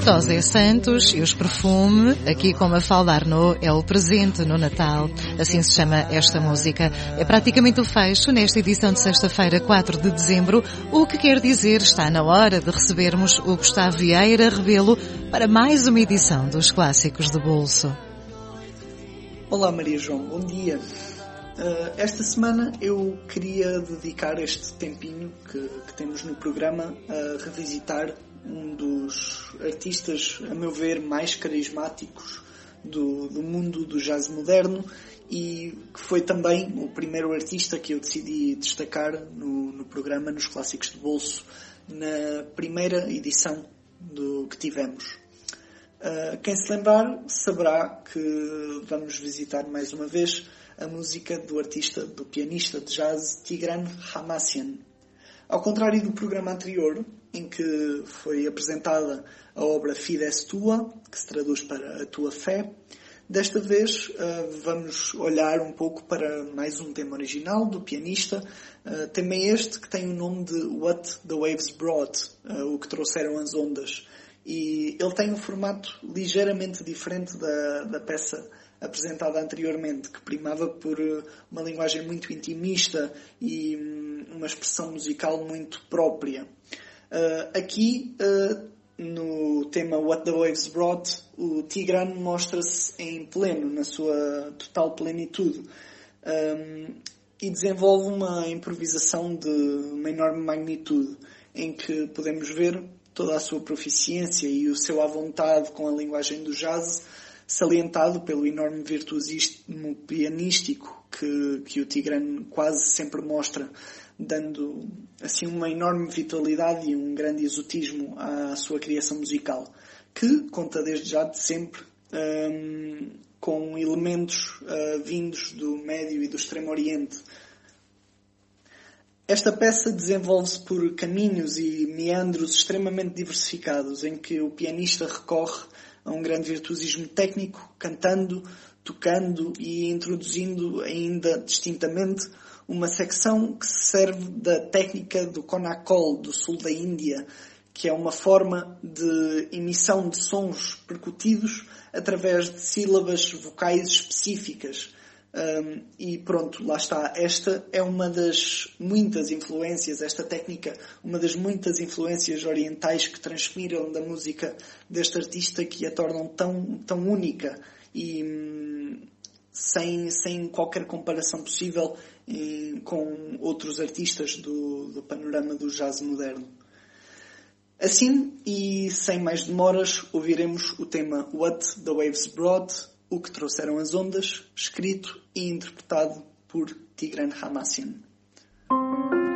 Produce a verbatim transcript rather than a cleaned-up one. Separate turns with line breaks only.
Só Zé Santos e os Perfume, aqui com Mafalda Arnaud, é o presente no Natal. Assim se chama esta música. É praticamente o fecho nesta edição de sexta-feira, quatro de dezembro, o que quer dizer está na hora de recebermos o Gustavo Vieira Rebelo para mais uma edição dos Clássicos de Bolso.
Olá Maria João, bom dia. Uh, esta semana eu queria dedicar este tempinho que, que temos no programa a revisitar um dos artistas, a meu ver, mais carismáticos do, do mundo do jazz moderno e que foi também o primeiro artista que eu decidi destacar no, no programa, nos Clássicos de Bolso, na primeira edição do que tivemos. Uh, quem se lembrar saberá que vamos visitar mais uma vez a música do artista, do pianista de jazz Tigran Hamasyan. Ao contrário do programa anterior, em que foi apresentada a obra Fides Tua, que se traduz para A Tua Fé, desta vez uh, vamos olhar um pouco para mais um tema original do pianista, uh, tema este que tem o nome de What the Waves Brought, uh, o que trouxeram as ondas. E ele tem um formato ligeiramente diferente da, da peça apresentada anteriormente, que primava por uma linguagem muito intimista e uma expressão musical muito própria. Uh, aqui, uh, no tema What the Waves Brought, o Tigran mostra-se em pleno, na sua total plenitude, um, e desenvolve uma improvisação de uma enorme magnitude, em que podemos ver toda a sua proficiência e o seu à vontade com a linguagem do jazz, salientado pelo enorme virtuosismo pianístico que, que o Tigran quase sempre mostra, dando assim uma enorme vitalidade e um grande exotismo à sua criação musical, que conta desde já de sempre um, com elementos uh, vindos do Médio e do Extremo Oriente. Esta peça desenvolve-se por caminhos e meandros extremamente diversificados, em que o pianista recorre a um grande virtuosismo técnico, cantando, tocando e introduzindo ainda distintamente uma secção que se serve da técnica do Konakol, do sul da Índia, que é uma forma de emissão de sons percutidos através de sílabas vocais específicas. Um, e pronto, lá está. Esta é uma das muitas influências, esta técnica, uma das muitas influências orientais que transpiram da música deste artista, que a tornam tão, tão única e hum, sem, sem qualquer comparação possível em, com outros artistas do, do panorama do jazz moderno. Assim, e sem mais demoras, ouviremos o tema What the Waves Brought, o que trouxeram as ondas, escrito e interpretado por Tigran Hamasyan.